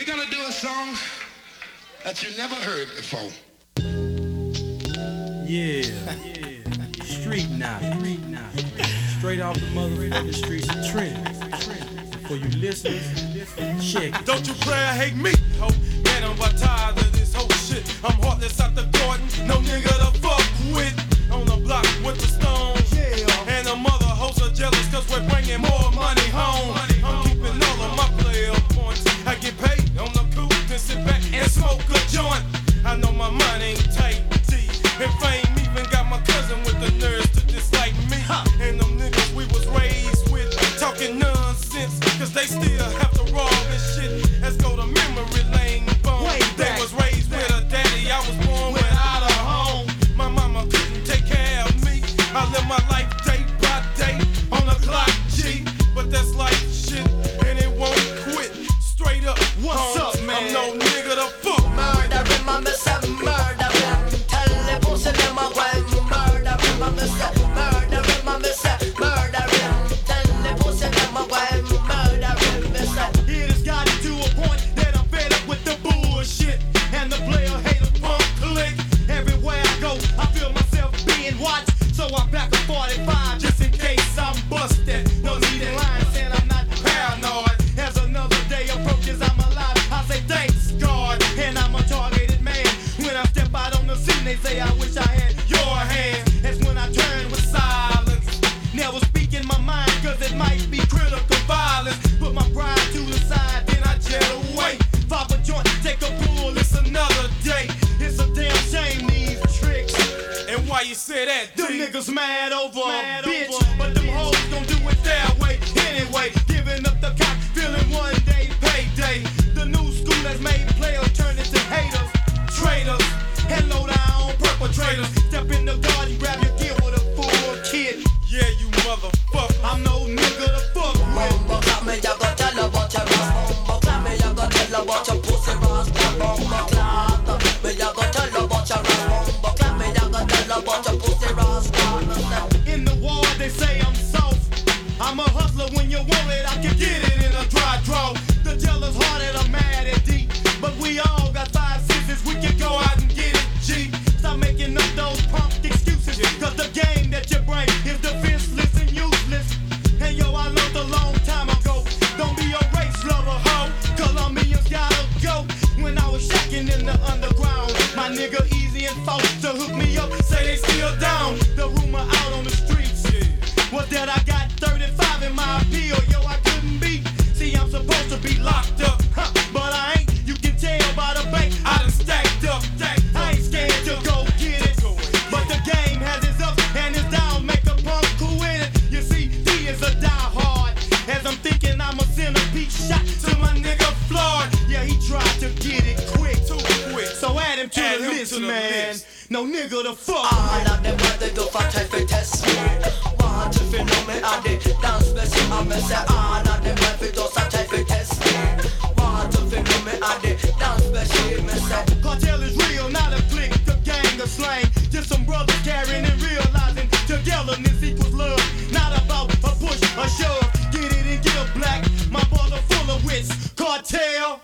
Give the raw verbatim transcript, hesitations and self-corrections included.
We're gonna do a song that you never heard before. Yeah, yeah. Street now, street now. Straight off the motherfucking streets of Trent. For you listeners, check it. Don't you pray I hate me, ho. Man, I'm about tired of this whole shit. I'm heartless out the garden, no nigga to fuck with. On the block with the stone, yeah. And the mother hoes are jealous cause we're bringing more money home. I'm keeping all of my player points. I get paid on the coupe, then sit back and smoke a joint. I know my mind ain't tight, T. And fame even got my cousin with the nerves to dislike me. And them niggas we was raised with talking nonsense, cause they still have to rob and shit. Let's go to memory lane, boom. They was raised with a daddy, I was born without a home. My mama couldn't take care of me. I live my life day by day on the clock, G. But that's life shit, and it won't quit. Straight up, what's up, man? I'm no nigga to fuck. Murdering, my mister, murdering. Tell the pussy them a well. Murdering, my mister, murdering, my mister, murdering. Tell the pussy them a well. Murdering, mister. It has got it to a point that I'm fed up with the bullshit. And the player hater punk click. Everywhere I go, I feel myself being watched. So I back a forty-five just in case I'm busted. No need in line saying I'm not paranoid. As another day approaches, I'm alive. I say thanks God, and I'm a targeted man. When I step out on the scene, they say I wish I had your hand. That's when I turn with silence. Never speaking my mind, cause it might be critical violence. Put my pride to the side, then I jet away. Pop a joint, take a pull, it's another day. It's a damn shame these tricks. And why you say that? Them niggas mad over mad a bitch, over but them hoes gon' do it their way anyway. Giving up the cock, feeling one day payday. The new school has made players turn into haters, traitors, and low down perpetrators. Step in the garden, grab your gear with a full kid. Yeah, you motherfucker, I'm no nigga to fuck with. Bumbo clap me, ya go tell her about your ass. Bumbo clap me, ya go tell her about your pussy rasta. Bumbo clap me, ya go tell her about your ass. Bumbo clap me, ya go tell her about your pussy rasta. In the war, they say I'm soft. I'm a hustler when you want it, I can get it in a dry draw. The jealous hearted are mad and deep, but we all got five senses, we can go out and get it, G. Stop making up those punk excuses, cause the game that you bring is defenseless and useless. And yo, I learned a long time ago, don't be a race lover, ho. Colombians gotta go. When I was shacking in the underground, my nigga Easy and folks to hook me up, say they still down. The rumor out on the streets was that I got thirty-five in my appeal, yo, I couldn't be. See, I'm supposed to be locked up, huh, but I ain't. You can tell by the bank I done stacked up. I ain't scared to go get it, but the game has its ups and its downs. Make a punk cool with it. You see, D is a diehard. As I'm thinking I'ma send a peach shot to my nigga Floyd. Yeah, he tried to get it quick, too quick. So add him to add the list, to the man. List. No nigga to fuck. All of them what they do for try to test me. Want to feel know me and they dance messy. I'm say all of them what they do for try to test me. Want to feel know me and they dance messy. Me say cartel is real, not a clique, the gang of slang. Just some brothers carrying and realizing togetherness equals love. Not about a push, a shove. Get it and get a black. My brother full of wits. Cartel.